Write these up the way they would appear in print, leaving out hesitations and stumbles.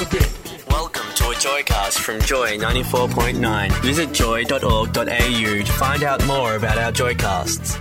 Welcome to a Joycast from Joy 94.9. Visit joy.org.au to find out more about our Joycasts.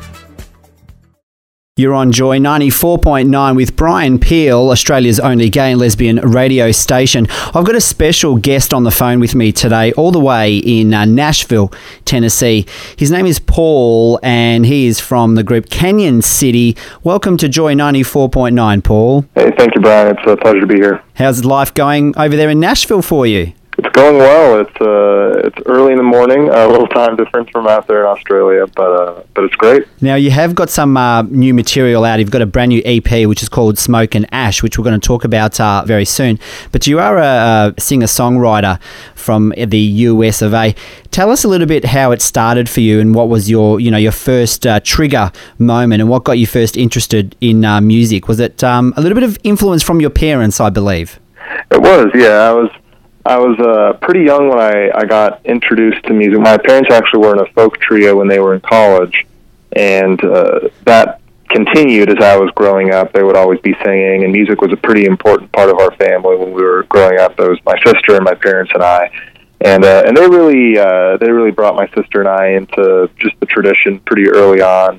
You're on Joy 94.9 with Brian Peel, Australia's only gay and lesbian radio station. I've got a special guest on the phone with me today, all the way in Nashville, Tennessee. His name is Paul, and he is from the group Canyon City. Welcome to Joy 94.9, Paul. Hey, thank you, Brian. It's a pleasure to be here. How's life going over there in Nashville for you? It's going well. It's early in the morning, a little time difference from out there in Australia, but it's great. Now, you have got some new material out. You've got a brand new EP, which is called Smoke and Ash, which we're going to talk about very soon. But you are a singer-songwriter from the US of A. Tell us a little bit how it started for you and what was your first trigger moment and what got you first interested in music. Was it a little bit of influence from your parents, I believe? It was, yeah. I was pretty young when I got introduced to music. My parents actually were in a folk trio when they were in college, and that continued as I was growing up. They would always be singing, and music was a pretty important part of our family when we were growing up. It was my sister and my parents and I, and they really brought my sister and I into just the tradition pretty early on.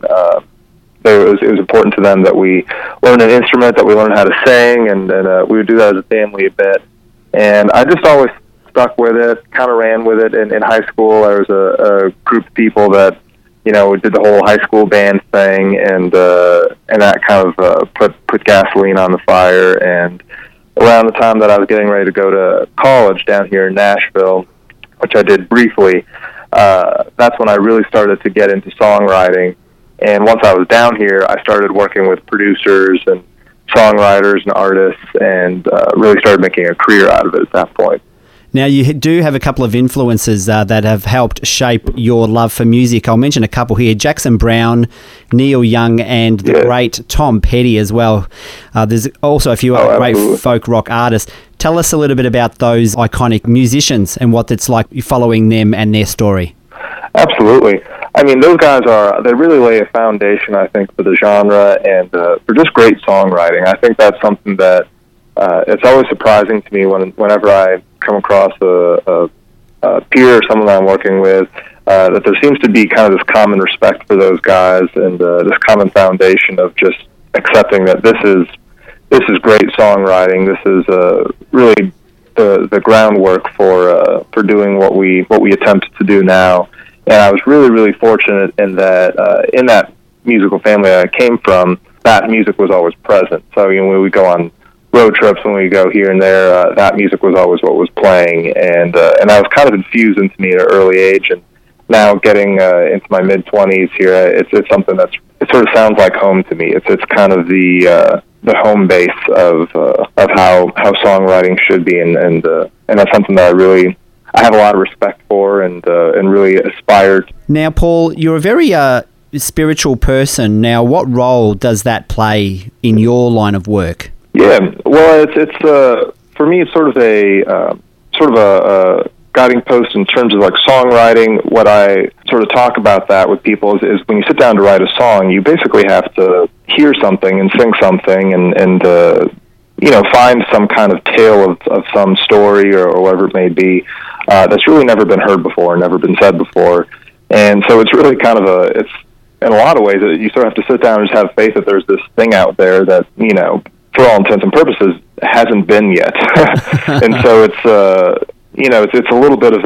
It was important to them that we learn an instrument, that we learn how to sing, and we would do that as a family a bit. And I just always stuck with it, kind of ran with it. In high school, there was a group of people that, did the whole high school band thing, and that kind of put gasoline on the fire. And around the time that I was getting ready to go to college down here in Nashville, which I did briefly, that's when I really started to get into songwriting. And once I was down here, I started working with producers and songwriters and artists, and really started making a career out of it at that point. Now, you do have a couple of influences that have helped shape your love for music. I'll mention a couple here: Jackson Browne, Neil Young, and the great Tom Petty as well. There's also a few other great folk rock artists. Tell us a little bit about those iconic musicians and what it's like following them and their story. Absolutely. I mean, those guys they really lay a foundation, I think, for the genre and for just great songwriting. I think that's something that it's always surprising to me whenever I come across a peer or someone I'm working with, that there seems to be kind of this common respect for those guys and this common foundation of just accepting that this is great songwriting. This is really the groundwork for doing what we attempt to do now. And I was really, really fortunate in that musical family I came from, that music was always present. So, when we go on road trips, when we go here and there, that music was always what was playing. And that was kind of infused into me at an early age. And now getting into my mid-20s here, it's something it sort of sounds like home to me. It's kind of the home base of how songwriting should be. And that's something that I have a lot of respect for and really aspire to. Now, Paul, you're a very spiritual person. Now, what role does that play in your line of work? Yeah, well, it's for me, it's sort of a guiding post in terms of like songwriting. What I sort of talk about that with people is when you sit down to write a song, you basically have to hear something and sing something and find some kind of tale of some story or whatever it may be that's really never been heard before, never been said before. And so it's really kind of it's in a lot of ways that you sort of have to sit down and just have faith that there's this thing out there that, for all intents and purposes, hasn't been yet. And so it's a little bit of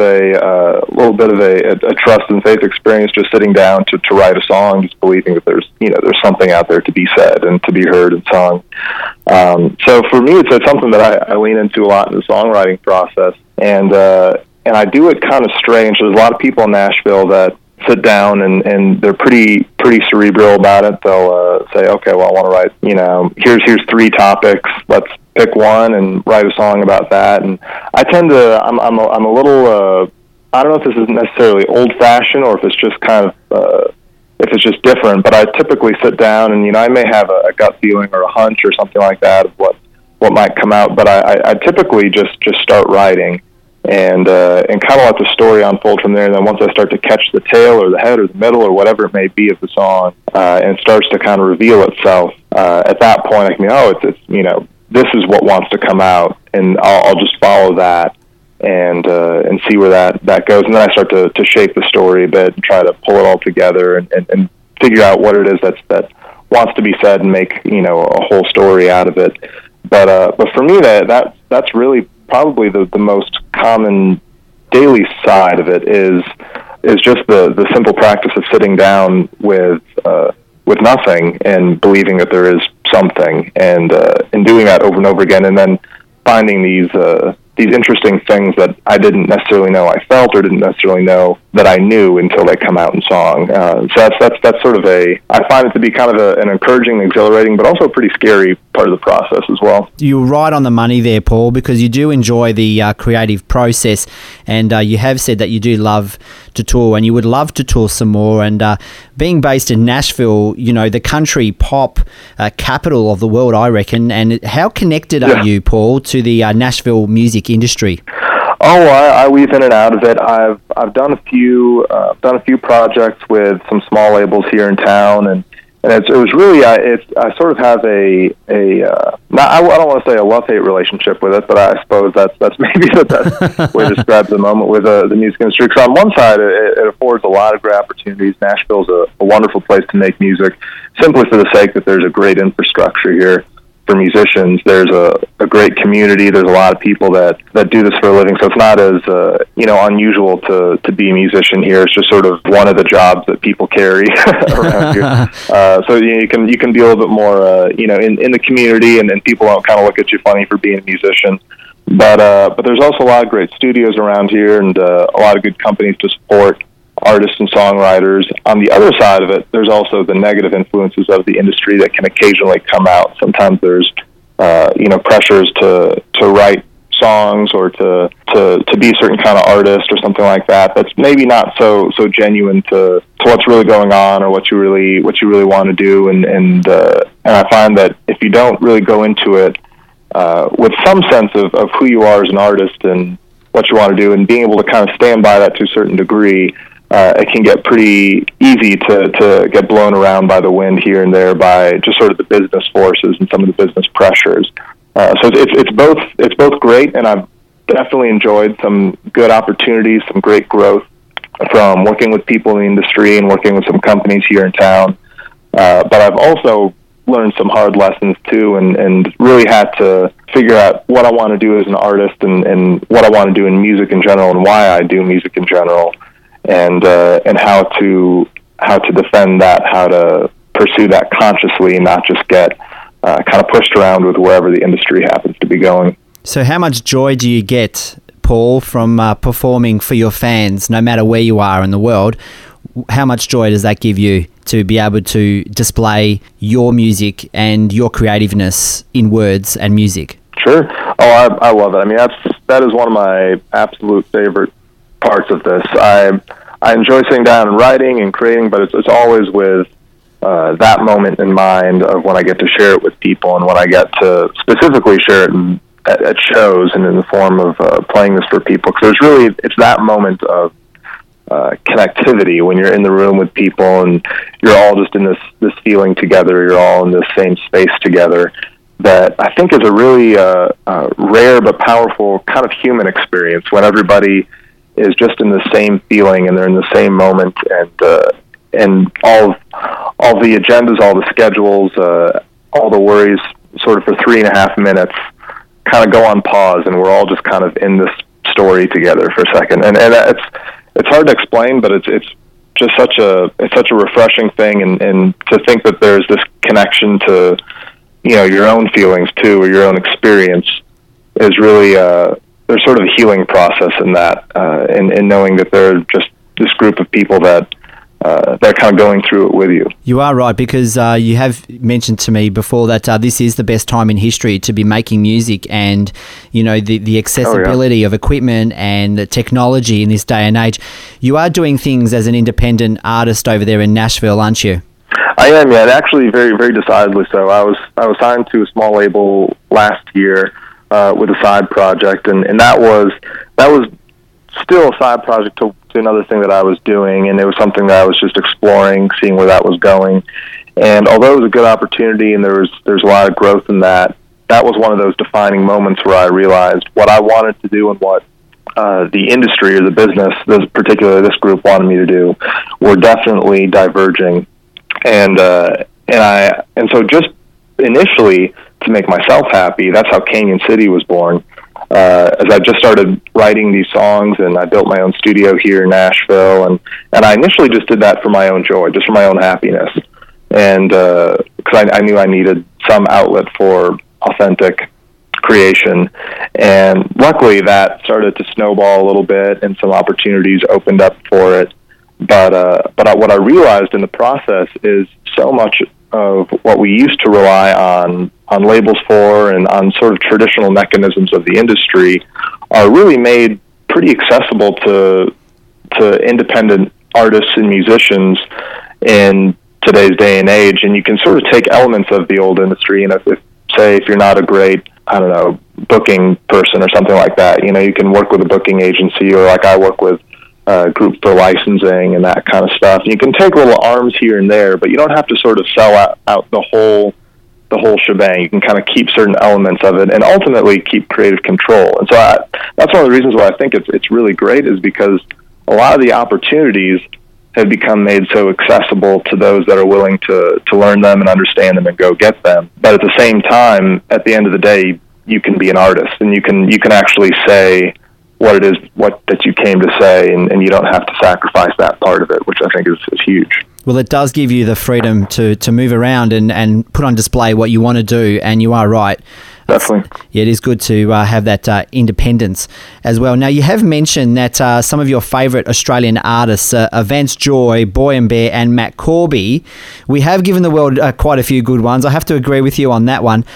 a trust and faith experience, just sitting down to write a song, just believing that there's something out there to be said and to be heard and sung. So for me, it's something that I lean into a lot in the songwriting process, and I do it kind of strange. There's a lot of people in Nashville that sit down and they're pretty cerebral about it. They'll say, okay, well, I want to write, here's 3 topics. Let's pick one and write a song about that. And I tend to, I'm a little, I don't know if this is necessarily old-fashioned or if it's just kind of, if it's just different, but I typically sit down and, I may have a gut feeling or a hunch or something like that of what might come out, but I typically just start writing and kind of let the story unfold from there. And then once I start to catch the tail or the head or the middle or whatever it may be of the song, and it starts to kind of reveal itself, at that point I can be, it's this is what wants to come out, and I'll just follow that and see where that goes. And then I start to shape the story a bit and try to pull it all together and figure out what it is that wants to be said and make, a whole story out of it. But for me, that's really probably the most common daily side of it is just the simple practice of sitting down with nothing and believing that there is something, and doing that over and over again, and then finding these interesting things that I didn't necessarily know I felt or didn't necessarily know that I knew until they come out in song. So that's sort of I find it to be kind of an encouraging, exhilarating, but also a pretty scary part of the process as well. You're right on the money there, Paul, because you do enjoy the creative process, and you have said that you do love to tour and you would love to tour some more. And being based in Nashville, the country pop capital of the world, I reckon. And how connected are you, Paul, to the Nashville music industry? Oh, I weave in and out of it. I've done a few projects with some small labels here in town, and it was really I sort of have I don't want to say a love-hate relationship with it, but I suppose that's maybe the best way to describe the moment with the music industry. Because on one side, it affords a lot of great opportunities. Nashville's a wonderful place to make music, simply for the sake that there's a great infrastructure here for musicians. There's a great community. There's a lot of people that do this for a living, so it's not as unusual to be a musician here. It's just sort of one of the jobs that people carry around here. So you can be a little bit more in the community, and people don't kind of look at you funny for being a musician. But there's also a lot of great studios around here, and a lot of good companies to support artists and songwriters. On the other side of it, there's also the negative influences of the industry that can occasionally come out. Sometimes there's pressures to write songs or to be a certain kind of artist or something like that. That's maybe not so genuine to what's really going on or what you really want to do. And I find that if you don't really go into it with some sense of who you are as an artist and what you want to do, and being able to kind of stand by that to a certain degree, it can get pretty easy to get blown around by the wind here and there by just sort of the business forces and some of the business pressures. So it's both great, and I've definitely enjoyed some good opportunities, some great growth from working with people in the industry and working with some companies here in town. But I've also learned some hard lessons too, and really had to figure out what I want to do as an artist and what I want to do in music in general and why I do music in general. And how to defend that, how to pursue that consciously, and not just get kind of pushed around with wherever the industry happens to be going. So how much joy do you get, Paul, from performing for your fans, no matter where you are in the world? How much joy does that give you to be able to display your music and your creativeness in words and music? Sure. Oh, I love it. I mean, that is one of my absolute favorite parts of this. I enjoy sitting down and writing and creating, but it's always with that moment in mind of when I get to share it with people, and when I get to specifically share it at shows and in the form of playing this for people. Because it's that moment of connectivity when you're in the room with people and you're all just in this feeling together. You're all in this same space together. That I think is a really rare but powerful kind of human experience when everybody is just in the same feeling and they're in the same moment, and all the agendas, all the schedules, all the worries sort of for 3.5 minutes kind of go on pause, and we're all just kind of in this story together for a second. And it's hard to explain, but it's just such a refreshing thing, and to think that there's this connection to your own feelings too, or your own experience, is really there's sort of a healing process in that, in knowing that there are just this group of people that they're kind of going through it with you. You are right, because you have mentioned to me before that this is the best time in history to be making music, and the accessibility of equipment and the technology in this day and age. You are doing things as an independent artist over there in Nashville, aren't you? I am, yeah, and actually very, very decidedly so. I was signed to a small label last year with a side project, and that was still a side project to another thing that I was doing, and it was something that I was just exploring, seeing where that was going. And although it was a good opportunity and there's a lot of growth in that, that was one of those defining moments where I realized what I wanted to do and what the industry or the business, particularly this group, wanted me to do, were definitely diverging. And so just initially, to make myself happy, that's how Canyon City was born. As I just started writing these songs, and I built my own studio here in Nashville, and I initially just did that for my own joy, just for my own happiness, and because I knew I needed some outlet for authentic creation, and luckily that started to snowball a little bit, and some opportunities opened up for it. But what I realized in the process is so much of what we used to rely on labels for and on sort of traditional mechanisms of the industry are really made pretty accessible to independent artists and musicians in today's day and age. And you can sort of take elements of the old industry, and if you're not a great, I don't know, booking person or something like that, you can work with a booking agency, or like I work with group for licensing and that kind of stuff. You can take little arms here and there, but you don't have to sort of sell out the whole shebang. You can kind of keep certain elements of it and ultimately keep creative control. And so that's one of the reasons why I think it's really great, is because a lot of the opportunities have become made so accessible to those that are willing to learn them and understand them and go get them. But at the same time, at the end of the day, you can be an artist, and you can actually say what it is that you came to say, and you don't have to sacrifice that part of it, which I think is huge. Well, it does give you the freedom to move around and put on display what you want to do, and you are right. Definitely. Yeah, it is good to have that independence as well. Now, you have mentioned that some of your favourite Australian artists are Vance Joy, Boy and Bear, and Matt Corby. We have given the world quite a few good ones. I have to agree with you on that one.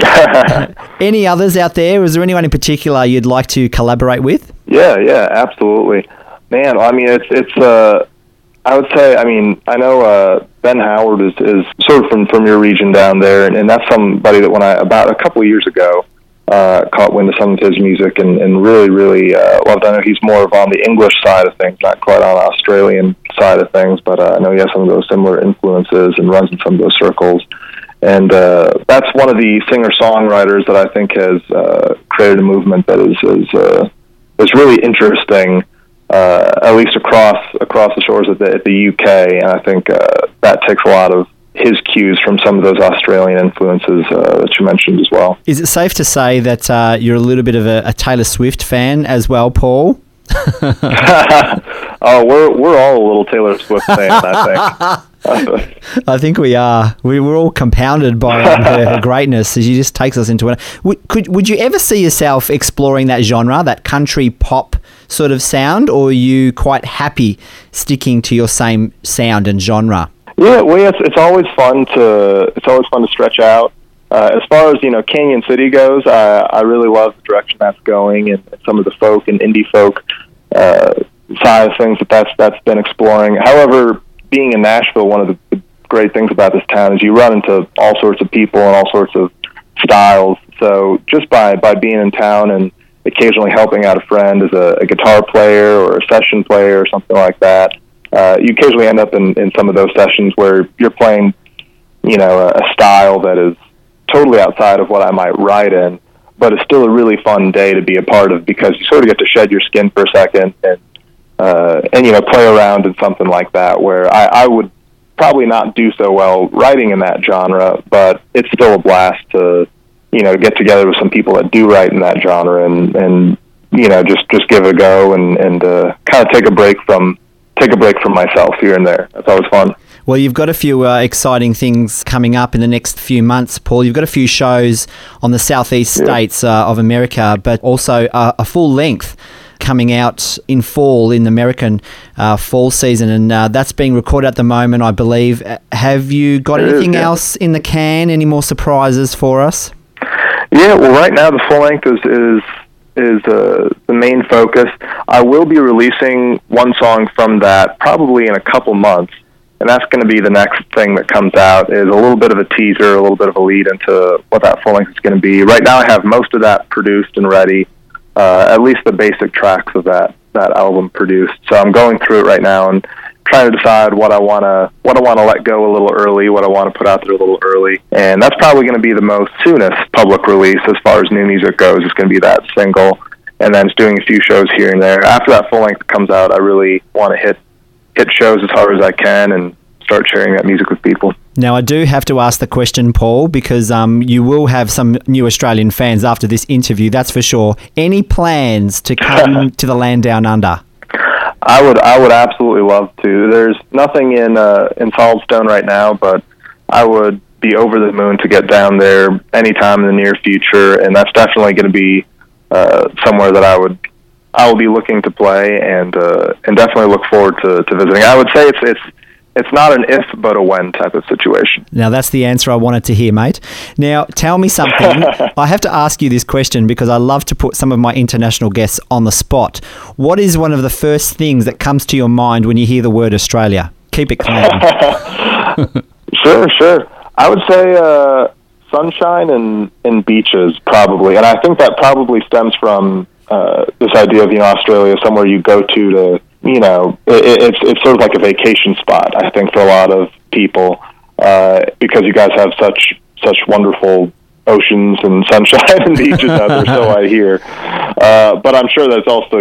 Any others out there? Is there anyone in particular you'd like to collaborate with? Yeah, absolutely. Man, I mean, it's I would say, I mean, I know Ben Howard is sort of from your region down there, and that's somebody that when about a couple of years ago, caught wind of some of his music and really, really loved. I know he's more of on the English side of things, not quite on the Australian side of things, but I know he has some of those similar influences and runs in some of those circles. And that's one of the singer-songwriters that I think has created a movement that is really interesting, at least across the shores of the UK. And I think that takes a lot of his cues from some of those Australian influences that you mentioned as well. Is it safe to say that you're a little bit of a Taylor Swift fan as well, Paul? Oh, we're all a little Taylor Swift fan, I think. I think we are. We're all compounded by her greatness as she just takes us into it. Would you ever see yourself exploring that genre, that country pop sort of sound, or are you quite happy sticking to your same sound and genre? Yeah, well, it's always fun to stretch out. As far as Canyon City goes, I really love the direction that's going, and some of the folk and indie folk side of things that's been exploring. However, being in Nashville, one of the great things about this town is you run into all sorts of people and all sorts of styles. So just by being in town and occasionally helping out a friend as a guitar player or a session player or something like that, you occasionally end up in some of those sessions where you're playing, a style that is totally outside of what I might write in, but it's still a really fun day to be a part of, because you sort of get to shed your skin for a second and play around in something like that, where I would probably not do so well writing in that genre, but it's still a blast to, get together with some people that do write in that genre and just give it a go and kind of take a break from myself here and there. That's always fun. Well, you've got a few exciting things coming up in the next few months, Paul. You've got a few shows on the southeast states of America, but also a full length coming out in fall, in the American fall season, and that's being recorded at the moment, I believe. Have you got anything else in the can? Any more surprises for us? Yeah, well, right now the full length is the main focus. I will be releasing one song from that probably in a couple months, and that's going to be the next thing that comes out, is a little bit of a teaser, a little bit of a lead into what that full length is going to be. Right now I have most of that produced and ready, at least the basic tracks of that album produced. So I'm going through it right now and trying to decide what I want to let go a little early, what I want to put out there a little early. And that's probably going to be the most soonest public release as far as new music goes. It's going to be that single, and then just doing a few shows here and there. After that full length comes out, I really want to hit shows as hard as I can and start sharing that music with people. Now, I do have to ask the question, Paul, because you will have some new Australian fans after this interview, that's for sure. Any plans to come to the land down under? I would absolutely love to. There's nothing in Solid Stone right now, but I would be over the moon to get down there anytime in the near future, and that's definitely going to be somewhere that I will be looking to play, and definitely look forward to visiting. I would say it's not an if but a when type of situation. Now, that's the answer I wanted to hear, mate. Now, tell me something. I have to ask you this question because I love to put some of my international guests on the spot. What is one of the first things that comes to your mind when you hear the word Australia? Keep it clean. Sure. I would say sunshine and beaches, probably. And I think that probably stems from this idea of, Australia, somewhere you go to it's sort of like a vacation spot, I think, for a lot of people, because you guys have such wonderful oceans and sunshine and beaches out there, so I hear. But I'm sure that's also,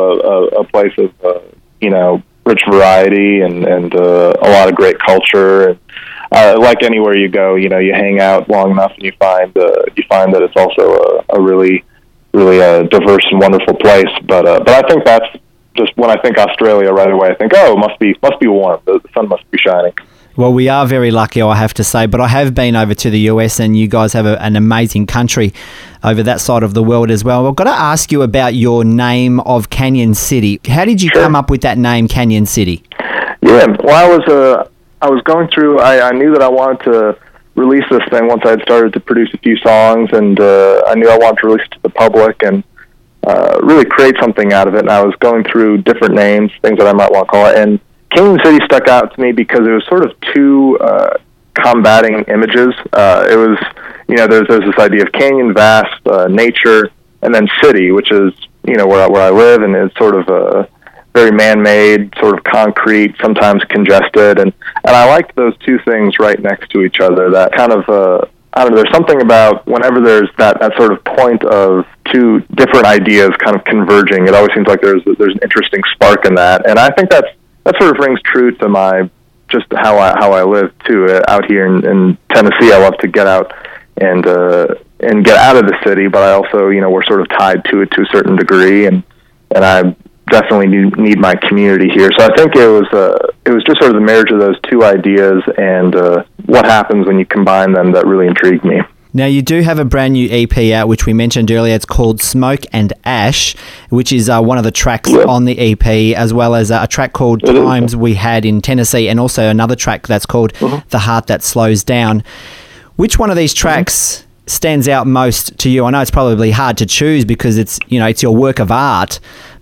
a place of, rich variety and a lot of great culture. And like anywhere you go, you hang out long enough and you find that it's also a really, really diverse and wonderful place. But I think that's just when I think Australia right away, I think, it must be warm. The sun must be shining. Well, we are very lucky, I have to say, but I have been over to the US, and you guys have an amazing country over that side of the world as well. I've got to ask you about your name of Canyon City. How did you come up with that name, Canyon City? Yeah, well, I was going through, I knew that I wanted to release this thing once I had started to produce a few songs, and I knew I wanted to release it to the public and really create something out of it. And I was going through different names, things that I might want to call it. And Canyon City stuck out to me because it was sort of two combating images. It was, there's this idea of canyon, vast, nature, and then city, which is, where I live, and it's sort of a very man-made, sort of concrete, sometimes congested. And I liked those two things right next to each other. That kind of, I don't know, there's something about whenever there's that sort of point of two different ideas kind of converging, it always seems like there's an interesting spark in that. And I think that sort of rings true to just how I live too. Out here in Tennessee, I love to get out and get out of the city, but I also, we're sort of tied to it to a certain degree, and I definitely need my community here. So I think it was just sort of the marriage of those two ideas and what happens when you combine them that really intrigued me. Now, you do have a brand new EP out, which we mentioned earlier. It's called Smoke and Ash, which is one of the tracks on the EP, as well as a track called Times We Had in Tennessee, and also another track that's called The Heart That Slows Down. Which one of these tracks stands out most to you? I know it's probably hard to choose because it's your work of art.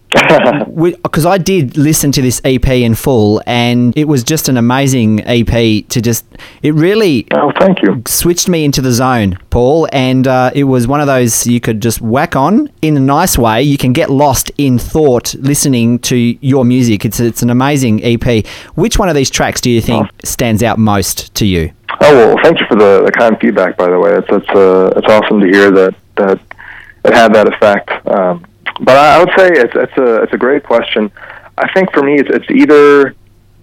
Because I did listen to this EP in full, and it was just an amazing EP it really thank you. Switched me into the zone, Paul, and it was one of those you could just whack on in a nice way. You can get lost in thought listening to your music. It's an amazing EP. Which one of these tracks do you think stands out most to you? Oh, well, thank you for the kind feedback, by the way. It's awesome to hear that it had that effect. But I would say it's a great question. I think for me it's either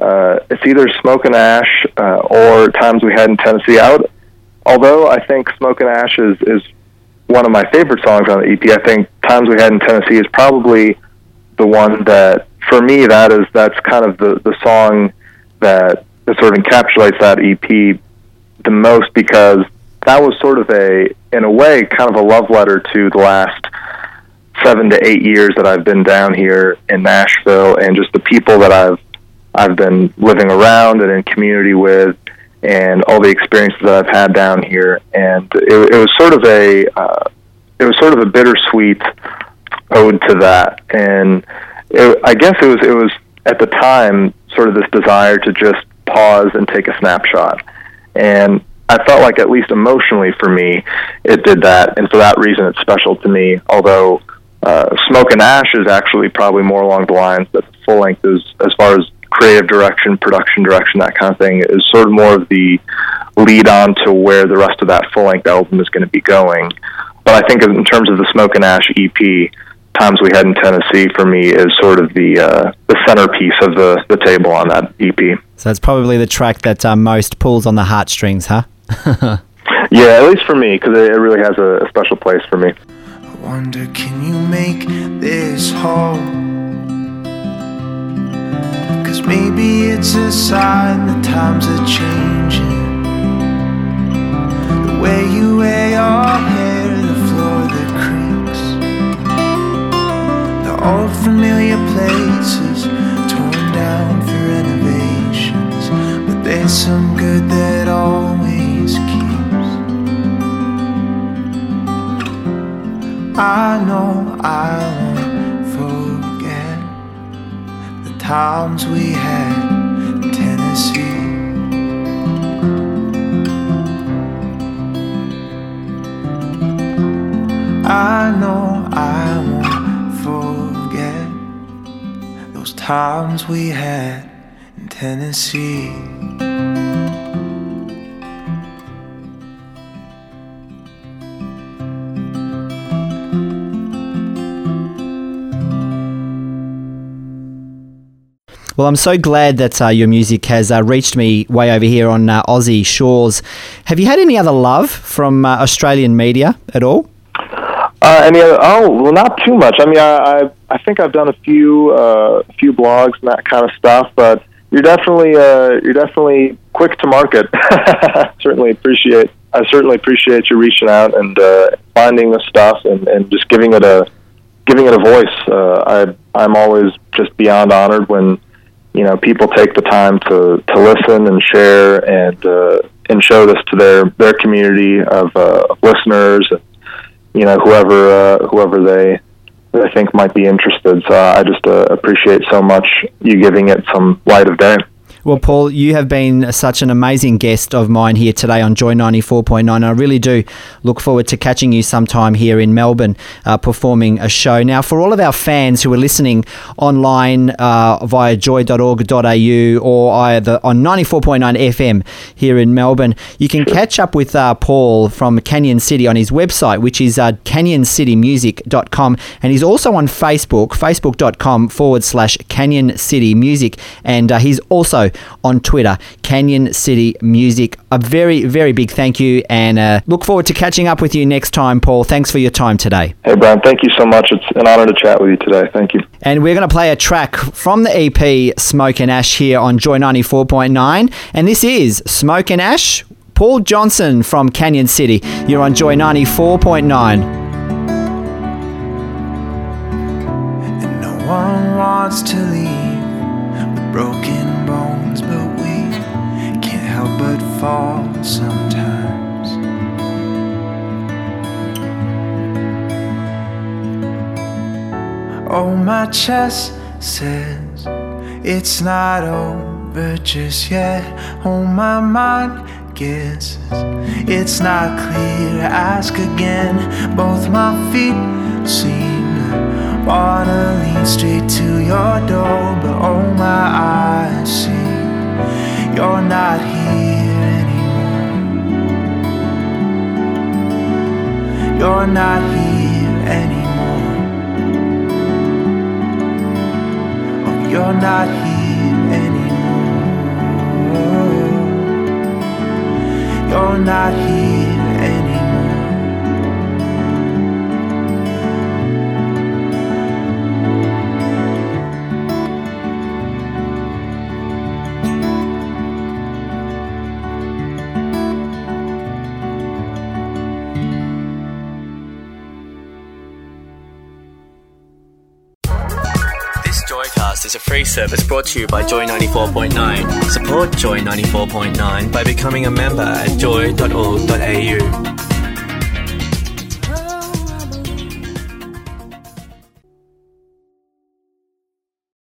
Smoke and Ash or Times We Had in Tennessee. Although I think Smoke and Ash is one of my favorite songs on the EP, I think Times We Had in Tennessee is probably the one that, for me, that's kind of the song that sort of encapsulates that EP the most, because that was sort of in a way, kind of a love letter to the last 7 to 8 years that I've been down here in Nashville, and just the people that I've been living around and in community with, and all the experiences that I've had down here. And it was sort of a bittersweet ode to that. And I guess it was at the time sort of this desire to just pause and take a snapshot. And I felt like, at least emotionally for me, it did that, and for that reason it's special to me. Although Smoke and Ash is actually probably more along the lines that the full length is, as far as creative direction, production direction, that kind of thing, is sort of more of the lead on to where the rest of that full-length album is going to be going. But I think in terms of the Smoke and Ash EP, Times We Had in Tennessee, for me, is sort of the centerpiece of the table on that EP. So it's probably the track that most pulls on the heartstrings, huh? Yeah, at least for me, because it really has a special place for me. I wonder, can you make this whole? Cause maybe it's a sign that times are changing. The way you wear your hair, the floor that creaks, the old familiar places torn down for renovations, but there's some good that always keeps. I know I won't forget the times we had in Tennessee. I know I won't forget those times we had in Tennessee. Well, I'm so glad that your music has reached me way over here on Aussie shores. Have you had any other love from Australian media at all? Any other? Oh, well, not too much. I mean, I think I've done a few blogs and that kind of stuff, but you're definitely quick to market. I certainly appreciate you reaching out and finding the stuff and just giving it a voice. I'm always just beyond honored when people take the time to listen and share and show this to their community of listeners, and whoever they think might be interested. So I just appreciate so much you giving it some light of day. Well, Paul, you have been such an amazing guest of mine here today on Joy 94.9. I really do look forward to catching you sometime here in Melbourne performing a show. Now, for all of our fans who are listening online via joy.org.au or either on 94.9 FM here in Melbourne, you can catch up with Paul from Canyon City on his website, which is canyoncitymusic.com. And he's also on Facebook, facebook.com/Canyon City Music. And he's also on Twitter, Canyon City Music. A very, very big thank you, and look forward to catching up with you next time, Paul. Thanks for your time today. Hey, Brian, thank you so much. It's an honor to chat with you today. Thank you. And we're going to play a track from the EP Smoke and Ash here on Joy 94.9, and this is Smoke and Ash, Paul Johnson from Canyon City. You're on Joy 94.9. And no one wants to leave with broken bones, but we can't help but fall sometimes. Oh, my chest says it's not over just yet. Oh, my mind guesses it's not clear to ask again. Both my feet seem to wanna lead straight to your door, but oh, my eyes see you're not here anymore. You're not here anymore. Oh, you're not here anymore. You're not here anymore. Joycast is a free service brought to you by Joy 94.9. Support Joy 94.9 by becoming a member at joy.org.au.